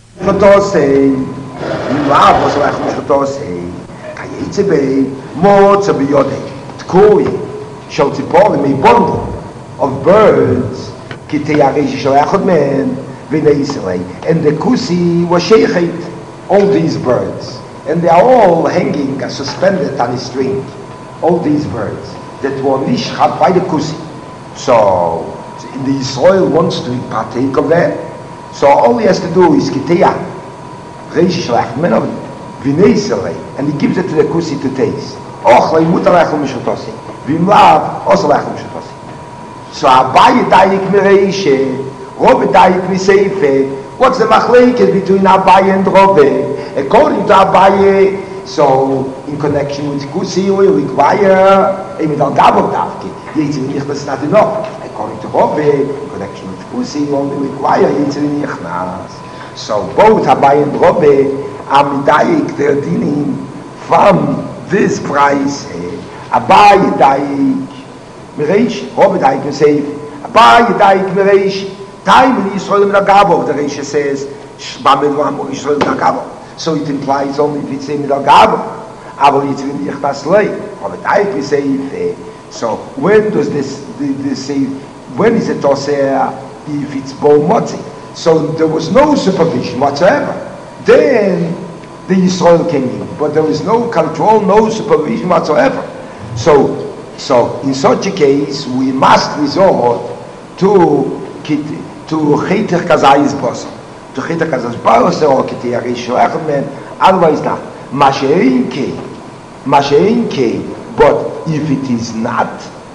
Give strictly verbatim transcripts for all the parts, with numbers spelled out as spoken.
Fotosei, Milav was like Fotosei, Kayetebe, Mots of Yode, Tkui, Shaltipol, a bundle of birds, Kiteyaresh Shalachman, Vinesele, and the Kusi was Sheikhet, all these birds, and they are all hanging uh, suspended on a string, all these birds that were nishchat by the Kusi. So, the Israel wants to partake of that. So all he has to do is Kiteya, Reish Shalachman of Vinesele, and he gives it to the Kusi to taste. Ochlei mutarachel mishotosi, vimlav osalachel mishotosi. So Abaye dayik mireishe, Rove dayik miseife. What's the machlekes between Abaye and Rove? According to Abaye, so in connection with Kusi, we require a midal gabot davki. Yitzim nicht, that's not enough. According to Rove, in connection with Kusi, you only require Yitzim nichnas. So both Abaye and Rove are midayik, they're dealing from this price. Abaye dayik mireish, Rove dayik miseif. Abaye dayik mireish. Time in Israel in Agabo, the Reish says, Shbamilwam Israel in Agabo. So it implies only if it's in Agabo. Abo it's in Yichtas Lei. Rove dayik miseif. So when does this this say? When is it oseh if it's bo motzi? So there was no supervision whatsoever. Then the Yisrael came in, but there was no control, no supervision whatsoever. So, so in such a case, we must resort to to cheter kazayis bosom, to cheter kazayis bosom or kitei arishoachman. Otherwise not. Masheinke, masheinke. But if it is not,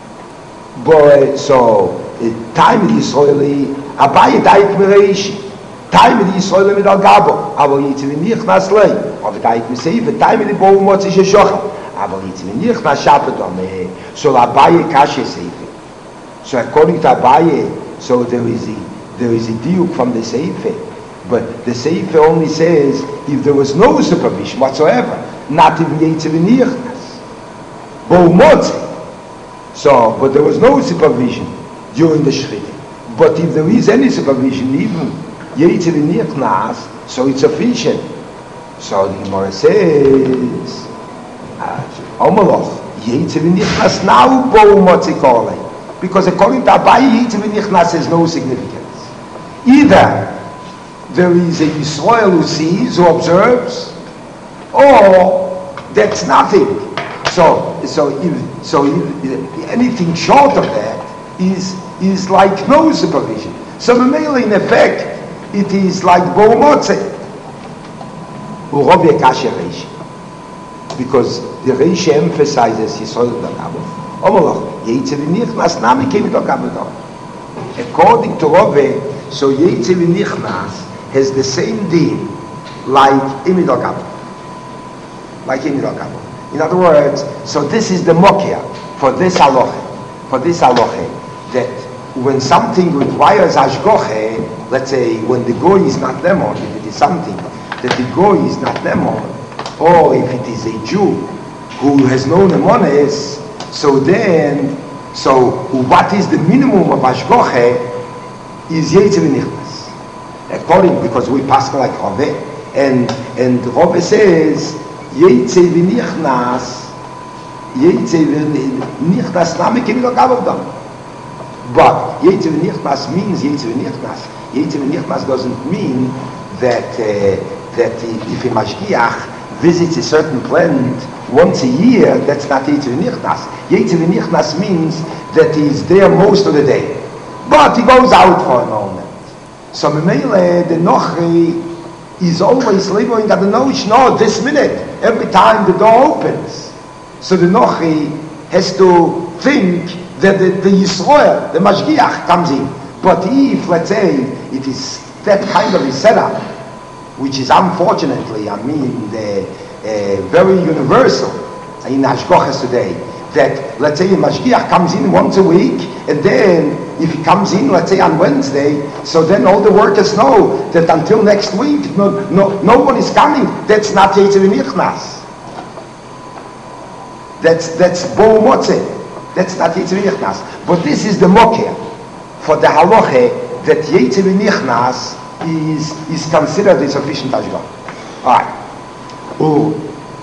but so time in Israeli, Abaye dayik mireish, time in Israeli midal gabo, aber yitzim nichnas lei, aber dayik miseif, time in the bo motzi sheshochem, aber yitzim nichnas shabbat ame, so Abaye kashe seife. So according to Abaye, so there is a there is a diuk from the seife, but the seife only says if there was no supervision whatsoever, not even yitzim nichnas. So, but there was no supervision during the Shechita. But if there is any supervision, even Yetzer Nichnas, so it's sufficient. So the Gemara says, Omaloch, Yetzer Nichnas now bo motzikole. Because according to Abaye, Yetzer Nichnas has no significance. Either there is a Yisrael who sees, who observes, or that's nothing. So, so, if, so if anything short of that is is like no supervision. So, mainly in effect, it is like bo motze. Urove kasher reish, because the reish emphasizes Yisrael l'gabo. Omoloch Yetzer nichnas nami came to gabo. According to Rove, so Yetzer nichnas has the same deal like imidol gabo, like imidol gabo. In other words, so this is the mokia for this halacha, for this halacha, that when something requires hashgoche, let's say when the goy is not lemon, if it is something that the goy is not lemon, or if it is a Jew who has no lemones, so then, so what is the minimum of hashgoche is yetzer nichnas. According, because we pass like Rove, and and Rove says. Yetzer v'nichnas, Yetzer v'nichnas, nami kemi lo gav them. But Yetzer v'nichnas means Yetzer v'nichnas. Yetzer v'nichnas doesn't mean that uh, that if a mashgiach visits a certain plant once a year, that's not Yetzer v'nichnas. Yetzer v'nichnas means that he's there most of the day, but he goes out for a moment. So Memele the Nochri is always laboring at the notion, no, this minute, every time the door opens. So the Nochi has to think that the, the Yisroel, the Mashgiach, comes in. But if, let's say, it is that kind of a setup, which is unfortunately, I mean, the, uh, very universal in Hashgochas today, that, let's say, a Mashgiach comes in once a week, and then if he comes in, let's say, on Wednesday, so then all the workers know that until next week, no, no, no one is coming. That's not Yetzer Nichnas. That's that's Bo Motze. That's not Yetzer Nichnas. But this is the Mokeh for the halacha that Yetzer Nichnas is is considered a sufficient ashgacha. All right. Ooh.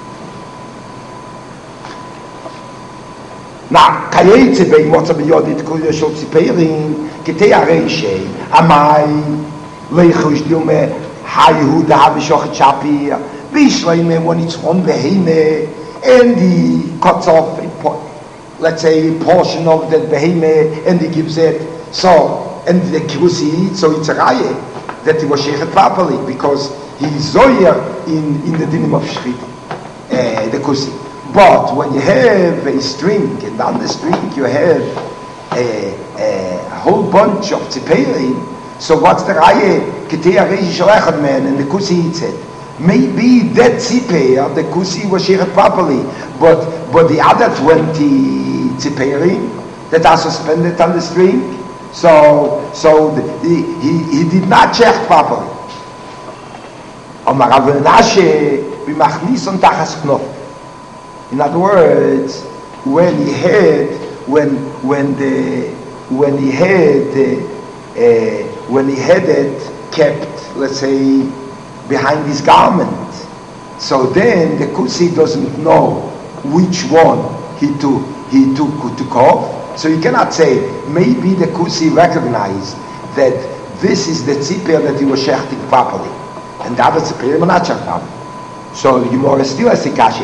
Now, kayetze bei motza beyodit kuya shel tziperim kitei areishei amai leichush diume hayehuda havishochet shapir vishleime when it's on beheme and he cuts off a, let's say a portion of that beheme and he gives it so and the kusi so it's a raya that he was shechet properly because he's zoyer in in the dinim of shchit uh, the kusi. But when you have a string, and on the string you have a, a, a whole bunch of tziperim, so what's the raya? Kitei areish shel echad man, and the kusi eats it. Maybe that tziper, the kusi was sheared properly, but but the other twenty tziperim that are suspended on the string, so so the, the, he he did not shear properly. Amar Rav Menashe b'machnis on tachas knof. In other words, when he had, when when the when he had uh, when he had it kept, let's say, behind his garment, so then the kusi doesn't know which one he took he took took off. So you cannot say maybe the kusi recognized that this is the tzipir that he was shechting properly, and the other tzipir were not shechting properly. So the Gemara still has the kashi.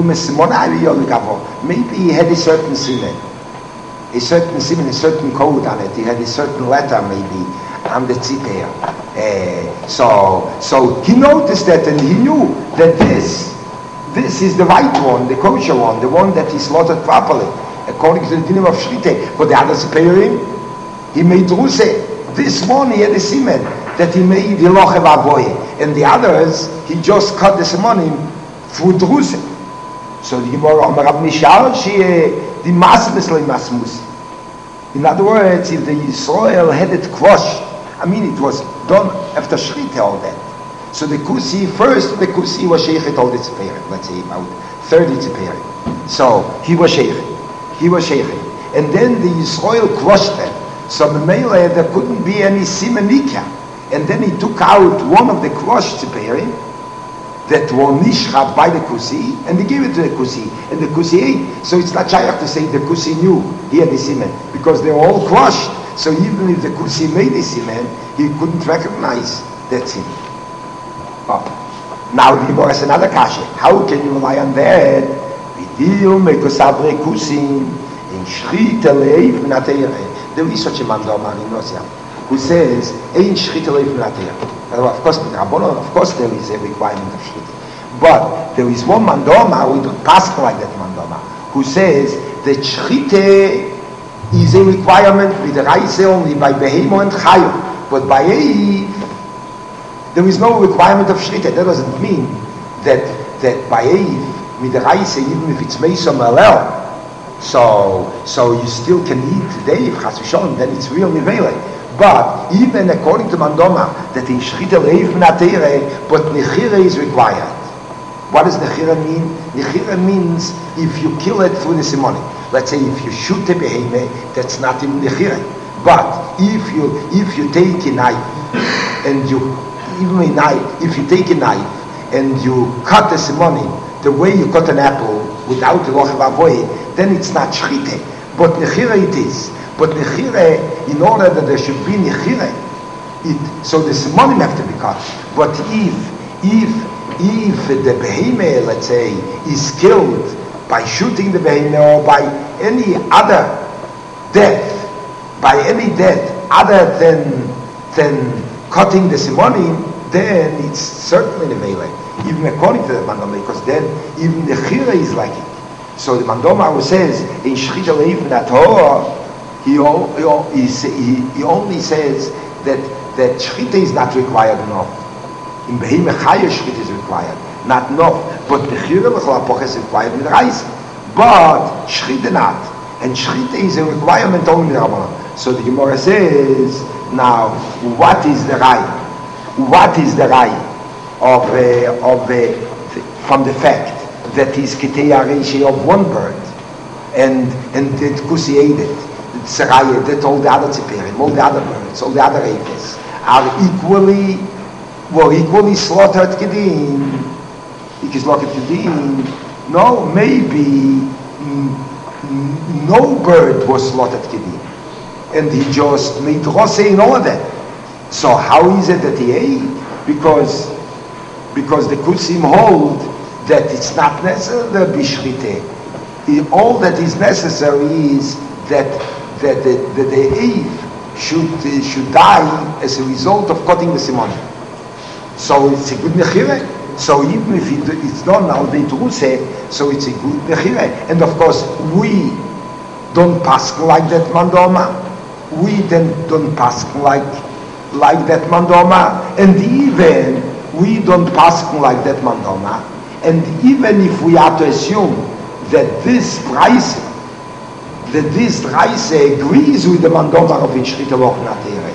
Maybe he had a certain siman, a certain siman, a certain code on it. He had a certain letter maybe on the tzipir. Uh, so, so he noticed that and he knew that this, this is the right one, the kosher one, the one that he slaughtered properly, according to the dinim of shrite. But the other tzipirim, he made ruse. This one he had a siman that he made the lochev avoye. And the others, he just cut the simonim through druse. So the Gemara Amar Rav Mishal she the masbes le masmus. In other words, if the Yisrael had it crushed, I mean it was done after Shrita all that. So the kusi first, the kusi was sheichet all the tziperim. Let's say about thirty tziperim. So he was sheichet, he was sheichet, and then the Yisrael crushed them. So the Mele there couldn't be any simanika. And then he took out one of the crushed tziperim that were nishchat by the kusi, and he gave it to the kusi, and the kusi ate. So it's not shaykh to say the kusi knew he had the siman, because they were all crushed. So even if the kusi made the siman, he couldn't recognize that siman. Oh. Now the Gemara has another kasha. How can you rely on that? Vidiu mekosabre kusim in shrita leiv minateire. There is such a man domar in Russia who says, Ein Shchita Leif Minateir. Of course, of course there is a requirement of Shchita. But there is one mandoma, we don't pass like that mandoma, who says that Shchita is a requirement with the Raise only by Behemo and Chayo. But by Eiv, there is no requirement of Shchita. That doesn't mean that that by Eiv, with the Raise, even if it's Meisam Alel, so so you still can eat today, if Chas v'Sholom, then it's real Nivele. But even according to Mandoma, that in Shchita Leiv Minateire, but Nechira is required. What does Nechira mean? Nechira means if you kill it through the simony. Let's say if you shoot a beheme, that's not in Nechira. But if you if you take a knife and you even a knife, if you take a knife and you cut the simony the way you cut an apple without the lochav avoy, then it's not Shchita. But Nechira it is. But Nechire, in order that there should be Nechire, it, so the simonim have to be cut. But if, if, if the beheme, let's say, is killed by shooting the beheme or by any other death, by any death other than, than cutting the simonim, then it's certainly Nevele, even according to the Mandoma, because then even the Nechire is like it. So the Mandoma who says, in Shchita Leiv Minateire, He, he, he, he only says that that shchita is not required enough. In Behemah Chaya shchita is required, not enough. But Bechira B'chol is required with rice. But shchita not. And shchita is a requirement only in Rambam. So the Gemara says, now, what is the right? What is the right of, uh, of uh, from the fact that is Kitei Areishi of one bird and, and that Kusi ate it? Saraya, that all the other tzipirim, all the other birds, all the other aphids are equally, were equally slaughtered Kedin. Because look at Kedin. No, maybe mm, no bird was slaughtered Kedin. And he just made Rose in all of that. So how is it that he ate? Because because the Kusim hold that it's not necessary the Bishrite. All that is necessary is that that the, the, the Eiv should uh, should die as a result of cutting the Simon. So it's a good Nechire. So even if it, it's done now, they say, so it's a good Nechire. And of course, we don't pass like that Mandoma. We then don't pass like like that Mandoma. And even we don't pass like that Mandoma. And even if we are to assume that this price, that this price agrees with the Mandoma of Shrita Lochnatere,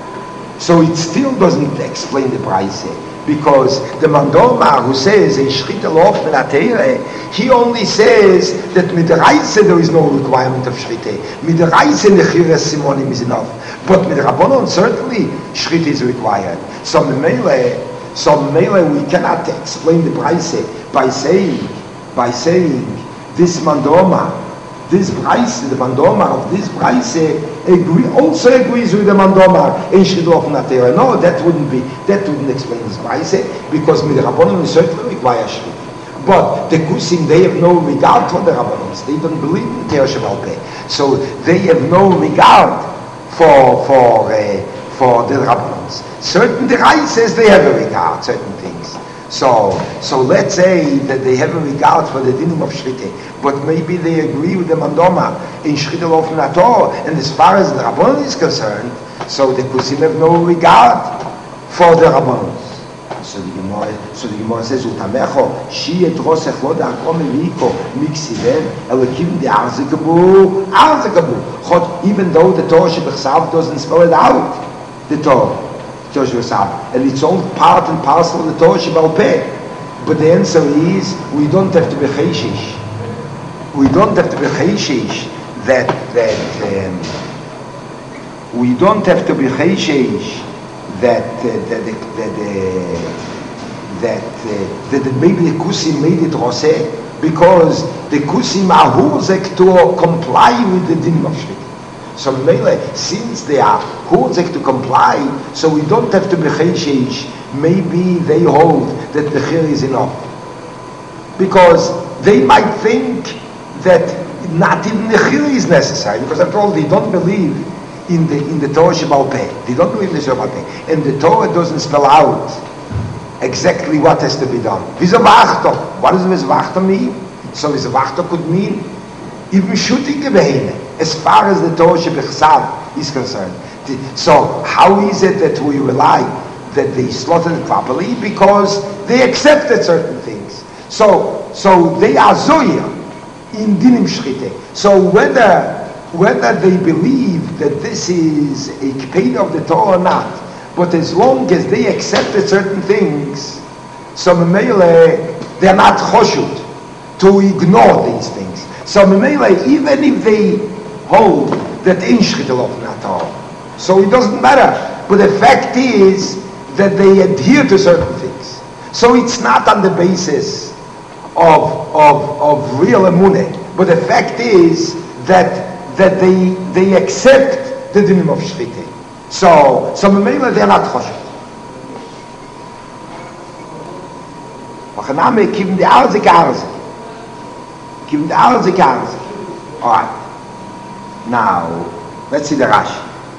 so it still doesn't explain the price. Because the Mandoma who says in Shrita Lochnatere, he only says that with the Reise there is no requirement of Shrita. With the Reise Nechira Simonim is enough. But with Rabbanon certainly Shrita is required. So Mele, so Mele we cannot explain the price by saying, by saying this Mandoma, this price, the Mandoma of this price agree, also agrees with the Mandoma in Shidloch Natera. No, that wouldn't be, that wouldn't explain this price, because the Rabbanon certainly require Shrit. But the Kusim, they have no regard for the Rabbanons. They don't believe in Teir Sheval Peh. So they have no regard for for uh, for the Rabbanons. Certain the Rai says they have a regard, certain things. So, so let's say that they have a regard for the dinim of Shrite, but maybe they agree with the Mandoma in Shrite Lofen Ator, and as far as the Rabbanon is concerned, so the Kusim have no regard for the Rabbanons. So the Gemara, so the Gemara says, "Utamecho shi et rosech lo da'akom eliko miksiven elakim de arzikabu arzikabu." Chod, even though the Torah Shebechsav doesn't spell it out, the Torah. And it's all part and parcel of the Torah Shebal Peh. But the answer is, we don't have to be chayshish. We don't have to be chayshish that, that, um, we don't have to be chayshish that, uh, that, that, that, uh, that, uh, that, that maybe the Kusim made it Roseh, because the Kusim are huzek to comply with the din of Shrit. So since they are huzek to comply, so we don't have to be chayshish. Maybe they hold that the chir is enough, because they might think that not even the chir is necessary. Because after all, they don't believe in the in the Torah Shebal Peh. They don't believe in the Shebal Peh, and the Torah doesn't spell out exactly what has to be done. Vizavachto. What does vizavachto mean? So vizavachto could mean even shooting a behemoth, as far as the Torah Shebechsav is concerned. So how is it that we rely that they slaughtered it properly? Because they accepted certain things. So so they are zoya in dinim shchite. So whether whether they believe that this is a kipeda of the Torah or not, but as long as they accepted certain things, so memele they are not choshut to ignore these things. So memele, even if they hold that in shchita not all, so it doesn't matter. But the fact is that they adhere to certain things. So it's not on the basis of of of real emunah, but the fact is that that they they accept the dinim of shchita. So so memele they are not choshev. Machaname kiven the arzik arzik. Kiven the arzik arzik. All right. Now let's see the Rashi.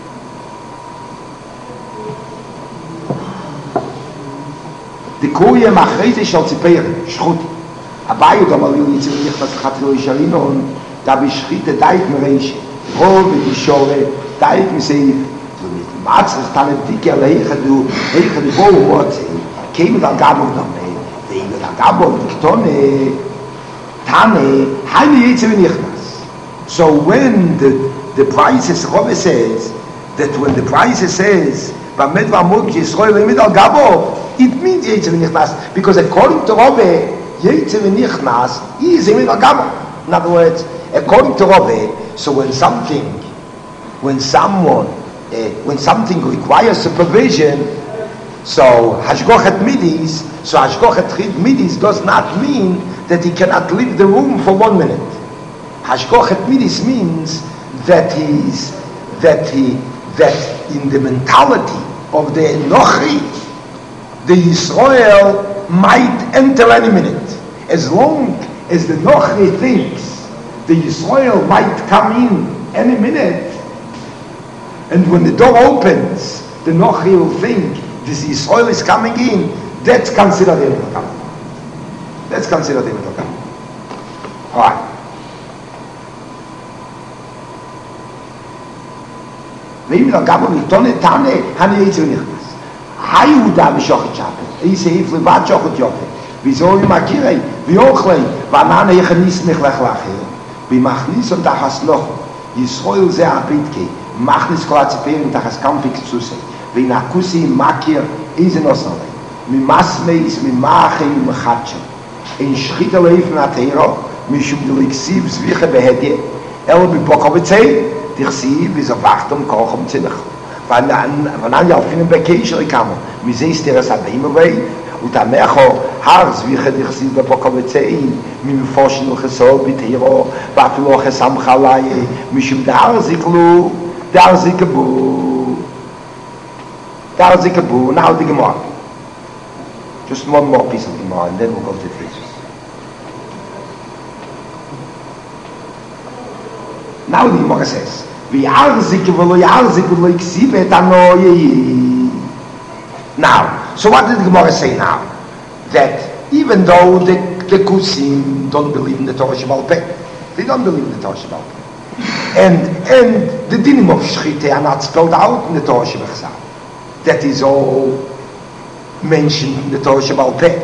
The koye machreise shal tzipeir shchut. Abayu damalil yitzim nichnas chatilo yisharinon da bishchite dait mereish rov v'yishore dait miseif matzes tanet dike ale heichadu heichadu bo wotze came dal gabov dame veim dal gabov diktone tane haini yitzim nichnas. So when the the prices Rove says that when the prices says Bamed v'amuk Yisrael lemid al gabov, it means Yitzim Nichnas, because according to Rove, Yitzim Nichnas is Yimid al Gabov. In other words, according to Rove, so when something, when someone when something requires supervision, so Hashgochet Midis, so Hashgochet Midis does not mean that he cannot leave the room for one minute. Hashgochet Midis means that he's that he that in the mentality of the Enochi, the Yisrael might enter any minute. As long as the Nochi thinks the Yisrael might come in any minute, and when the door opens, the Nochi will think this Yisrael is coming in, that's considered Eloka. That's considered Eloka. Alright. ואם לא גם במלטון תנה, אני יצא ונכנס. היהודה בשוחת שבת, איזה איף לבד שוחת יופי, וזו עם הקירי, ואוכלי, וענן יכניס מחלך לאחר, ומכניס אותך הסלוחו, ישראל זה הביטקי, מכניס כל הציפרים תחס קמפיק צוסי, ונקוסי מכיר איזה נוסע לי, ממסמייס, ממחי ומחדשם, אין שחית הלאיף מהתאירו, משום דליקסיב סביחה בהדיה, אלו בבוקובצי, תכסיב וזבחת ומקורחם צנח. ואנן ילפינים בקשר יקמו, מזה הסתרס הבאים הבאי, ותמכו הר סביחה תכסיב בבוקובצי, ממפושן וחסול בתאירו, ואפילו חסם חלאי, משום דר זיקלו, דר זיקבו, דר זיקבו. Now the Gemara. Just one more piece of Gemara and then we'll go to the thesis. Now the Gemara says, "V'yarzik v'lo yarzik v'lo yiksiv et anoyi." Now, so what did the Gemara say now? That even though the, the Kusim don't believe in the Torah Shebal Peh, they don't believe in the Torah Shebal Peh, and and the dinim of Shchite are not spelled out in the Torah Shebechsav. That is all mentioned in the Torah Shebal Peh.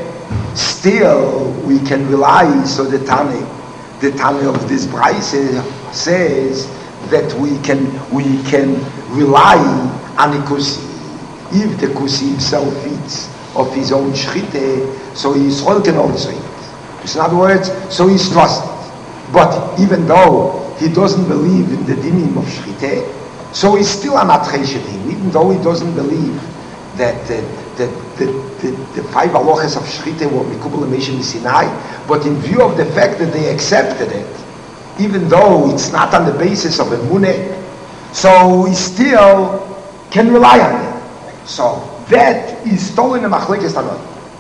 Still, we can rely. So the Tani, the Tani of this Braise says that we can we can rely on the Kusi. If the Kusi himself eats of his own Shchite, so Yisrael can also eat. In other words, so he's trusted. But even though he doesn't believe in the dinim of Shchite, so he's still an Atreshetim, even though he doesn't believe that uh, the, the, the, the five halachas of Shchite were Mikubal Meshim Sinai, but in view of the fact that they accepted it, even though it's not on the basis of Emuneh, so he still can rely on it. So that is stolen in the Machlekes Tanot.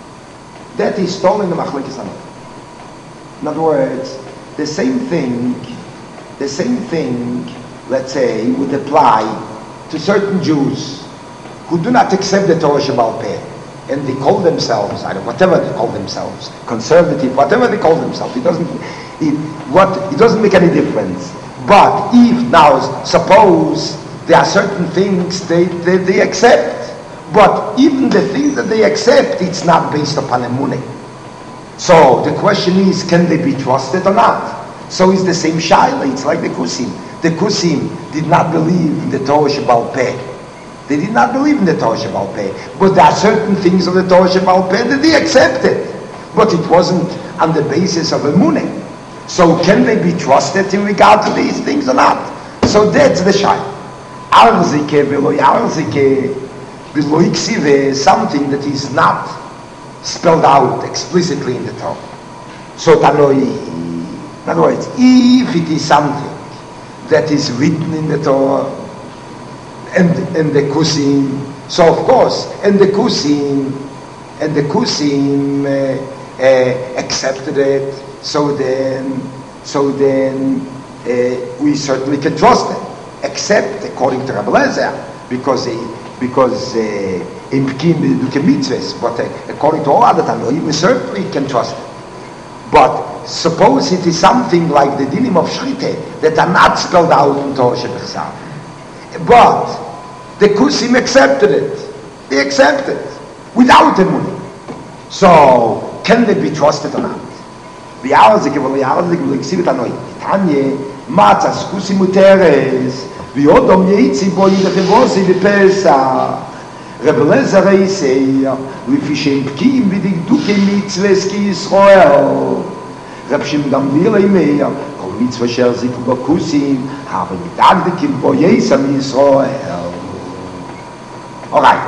That is stolen in the Machlekes Tanot. In other words, the same thing, the same thing, let's say, would apply to certain Jews who do not accept the Torah Shebal Peh, and they call themselves, I don't know, whatever they call themselves, conservative, whatever they call themselves, it doesn't, it, what, it doesn't make any difference. But if now, suppose there are certain things they, they, they accept, but even the things that they accept, it's not based upon Emuneh. So the question is, can they be trusted or not? So it's the same Shaila, it's like the Kusim. The Kusim did not believe in the Torah Shebal Peh. They did not believe in the Torah Shebal Peh. But there are certain things of the Torah Shebal Peh that they accepted. But it wasn't on the basis of Emuneh. So can they be trusted in regard to these things or not? So that's the Shaila. Arzike v'lo yarzike v'lo yiksive, something that is not spelled out explicitly in the Torah. So Tanoi, in other words, if it is something that is written in the Torah and and the Kusim, so of course, and the Kusim and the Kusim uh, uh, accepted it, so then so then uh, we certainly can trust them, except according to Rabbi Lezer, because they because in Pekin they do mitzvahs, but uh, according to all other Tanoim, we certainly can trust them. But suppose it is something like the dinim of Shchite that are not spelled out in Torah Shebechsav, but the Kusim accepted it. They accepted it without Emunah. So can they be trusted or not? V'yarzik v'lo yarzik v'lo yiksiv Tanoi. Tanye matzas Kusim uteres v'yodom yeitzi bo yidechevosi v'pesach. Rebbe Lezer Eiseir לפי שהם בקיאים בדקדוקי מצווה כי ישראל. רב שמעון גמליאל אומר, כל מצווה אשר זיכו בכוסים, אבל מדקדקים בו יסע מישראל. Alright.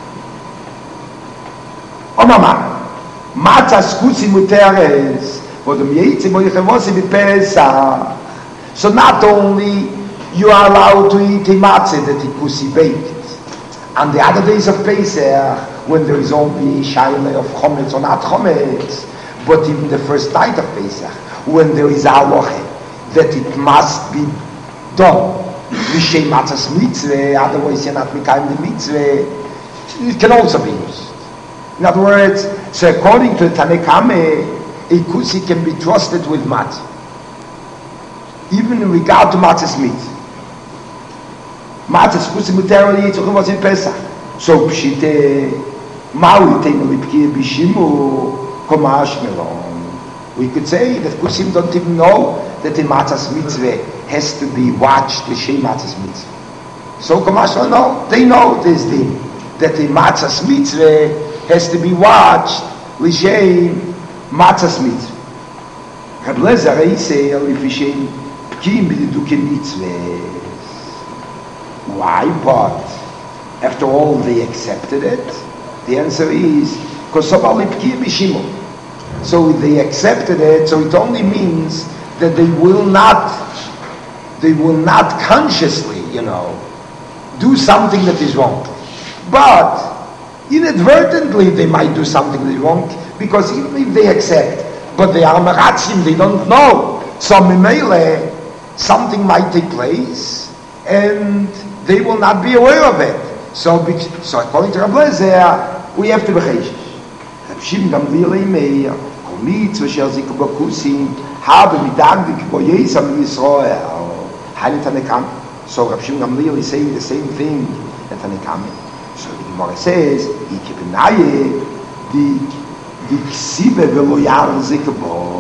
Oh Mama, Matzahs Kusi Muteres, but the Yeitze Moichevosi B'Pesach. So not only you are allowed to eat a matzah that the Kusi baked, and the other days of Pesach, when there is only shaila of chometz or not chometz, but even the first night of Pesach, when there is halacha that it must be done, l'shem matzahs mitzvah, otherwise you're not making the mitzvah, it can also be used. In other words, so according to Tanna Kameh, a kusi can be trusted with matzah, even in regard to matzahs mitzvah. Matzahs kusi muterali yitzchum was in Pesach. So pshite maui teinu lipki bishimu komash melon. We could say that kusim don't even know that the matzahs mitzvah has to be watched, the shem matzahs mitzvah. So komash melon, no, they know this thing, that the matzahs mitzvah has to be watched, l'shem matzahs mitzvah. Reb Lezer Eisei l'fishem pkim b'didukim mitzvah. Why? But after all, they accepted it. The answer is because so they accepted it. So it only means that they will not, they will not consciously, you know, do something that is wrong. But inadvertently, they might do something that is wrong, because even if they accept, but they are meratzim, they don't know. So memele, something might take place, and they will not be aware of it. So, so according to Reb Lezer, we have to be chayshish. Reb Shimon Gamliel Meir, kol mitzvah shel ziku b'kusim, habe midagdik bo yesam Yisrael. Haile Tanna Kameh. So Reb Shimon Gamliel is saying the same thing that Tanna Kameh. So the Gemara says, Iki b'naye, di di ksive v'lo yarzik bo.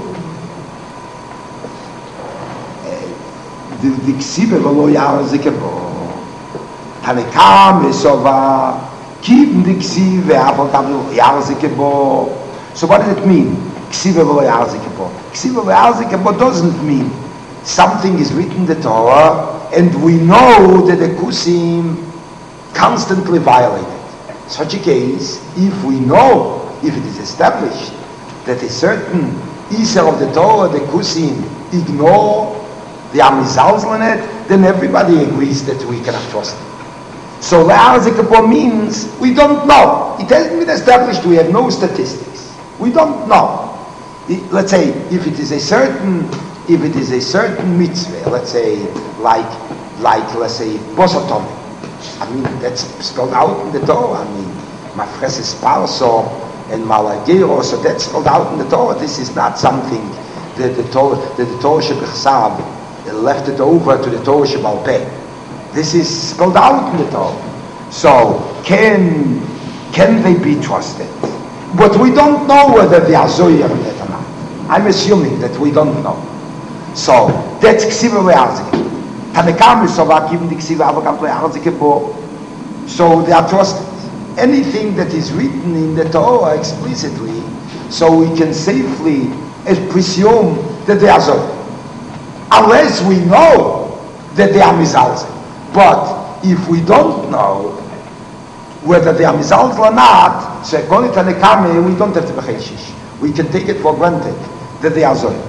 Di di ksive v'lo yarzik bo. Tanna Kameh sova kiven the ksive avol tavlo yarzik bo. So what does it mean? Ksive v'lo yarzik bo. Ksive v'lo yarzik bo doesn't mean something is written in the Torah and we know that the kusim constantly violate it. Such a case, if we know, if it is established that a certain Isser of the Torah, the kusim, ignore the Amizalz on it, then everybody agrees that we cannot trust it. So Le'arzikabor means we don't know. It hasn't been established, we have no statistics. We don't know. It, let's say, if it is a certain, if it is a certain mitzvah, let's say, like, like, let's say, Bosotom. I mean, that's spelled out in the Torah. I mean, Mafreses Parso and Malagero, so that's spelled out in the Torah. This is not something that the Torah, that the Torah Shebechsav left it over to the Torah Shebal Peh. This is spelled out in the Torah. So, can, can they be trusted? But we don't know whether they are Zoyer or not. I'm assuming that we don't know. So, that's Ksiva Le'arzik. Tanna Kameh sova kiven the Ksiva avogam Le'arzik bo. So they are trusted. Anything that is written in the Torah explicitly, so we can safely presume that they are Zoyer. Unless we know that they are Mizalzel. But if we don't know whether they are Mizalzel or not, so according to Tanna Kameh, we don't have to be chayshish. We can take it for granted that they are Zoyer.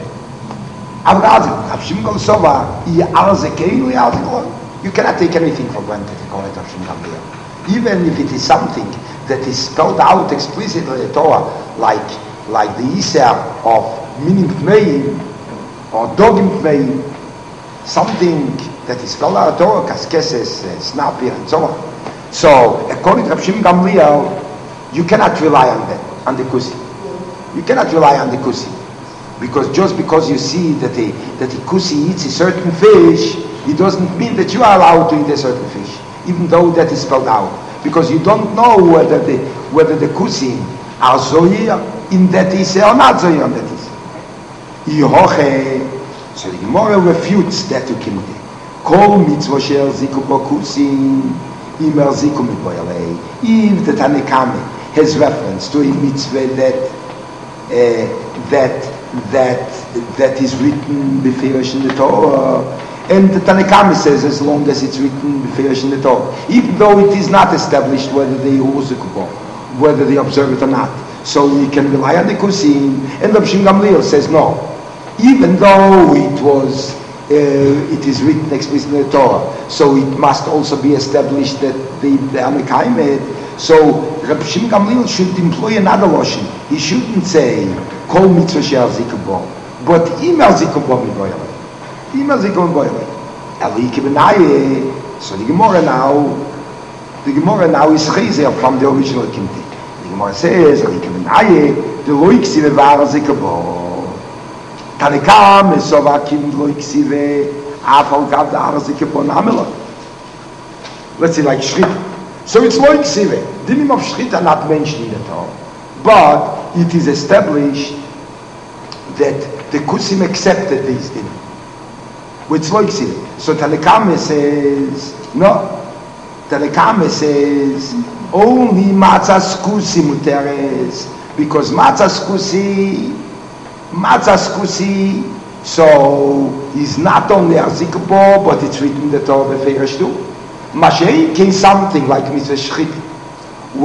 You cannot take anything for granted according to Shimon Gamliel. Even if it is something that is spelled out explicitly in the Torah, like like the Isser of minim tmeim or dogim tmeim, something that is spelled out in the Torah, kaskeses, snapir, and so on. So according to Shimon Gamliel, you cannot rely on that, on the kusi. You cannot rely on the kusi. Because just because you see that the that the kusi eats a certain fish, it doesn't mean that you are allowed to eat a certain fish, even though that is spelled out. Because you don't know whether the whether the kusim are zoyer in that is or not zoyer in that is. So the Gemara refutes that to Kimute. Kol mitzvah shel ziku kusim imer ziku mitboyalei. If the Tanna Kameh has reference to a mitzvah that uh, that that that is written beferish in the Torah, And the Tanakama says, as long as it's written beferish in the Torah, even though it is not established whether they uzukubo, whether they observe it or not, so you can rely on the kusim. And Rav Shimon Gamliel says no, even though it was, uh, it is written explicitly in the Torah, so it must also be established that the the Amekai made. So Rav Shimon Gamliel should employ another lotion. He shouldn't say kol mitzvah she'al zikubo, but email zikubo migoyel. Email zikubo migoyel. Ali kibenaye. So the Gemara now, the Gemara now is chazer from the original Kimti. The Gemara says Ali kibenaye the loiksive var zikubo. Tanekam is sovakim loiksive afal gav the ar zikubo namela. Let's say like Shrit. So it's like Sive. Dinim of Shrit are not mentioned in the Torah. But it is established that the Kusim accepted these dinim. It's like Sive. So Tanekame says, no. Tanekame says, only Matzah's Kusi muteres. Because Matzah's Kusi, Matzah's Kusi, so is not only Arzikabo, but it's written in the Torah Beferish too. Mashiach came something like Mitzvah Shchit